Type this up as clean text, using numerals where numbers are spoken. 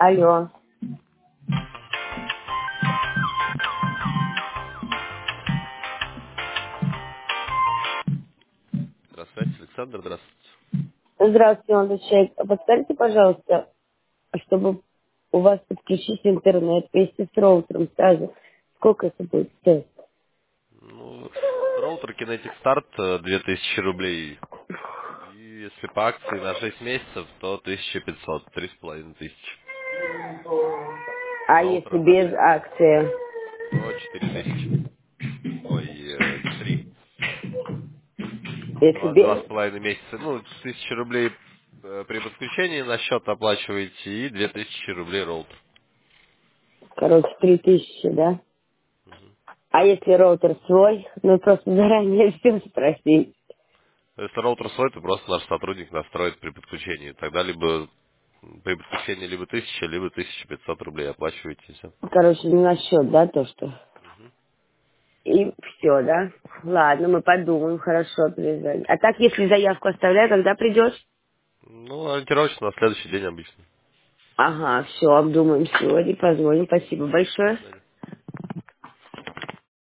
Алло. Здравствуйте, Александр, здравствуйте. Здравствуйте, молодой человек. А подскажите, пожалуйста, чтобы у вас подключить интернет вместе с роутером сразу, сколько это будет стоить? Ну, роутер Kinetic Start 2000 рублей. И если по акции на 6 месяцев, то 1500, 3500. А если Роутер на без 6 месяцев, акции? то 4000. Ой, 3. Если Два с без, половиной месяца. Ну, 1000 рублей при подключении на счет оплачиваете и 2000 рублей роутер. короче, 3000, да? А если роутер свой? Ну, просто заранее все спросить. Если роутер свой, то просто наш сотрудник настроит при подключении. Тогда либо при подключении либо 1000, либо 1500 рублей оплачиваете. И всё. Короче, не на счет, да, то, что? И все, да? Ладно, мы подумаем, хорошо, перезвоним. А так, если заявку оставляю, когда придешь? Ну, ориентировочно на следующий день обычно. Ага, все, обдумаем сегодня, позвоним. Спасибо До большое. свидания.